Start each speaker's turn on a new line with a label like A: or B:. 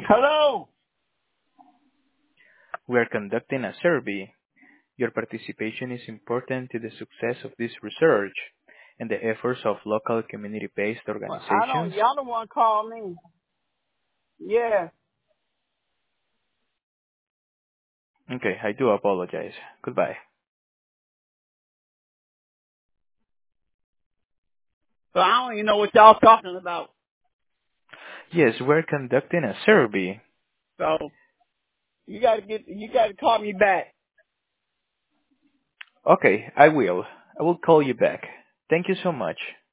A: Hello.
B: We are conducting a survey. Your participation is important to the success of this research and the efforts of local community-based
A: Well, I don't.
B: organizations.
A: Y'all don't want to call me. Yeah.
B: Okay, I do apologize. Goodbye.
A: So I don't even know what y'all talking about.
B: Yes, we're conducting a survey.
A: So you got to call me back.
B: Okay, I will. I will call you back. Thank you so much.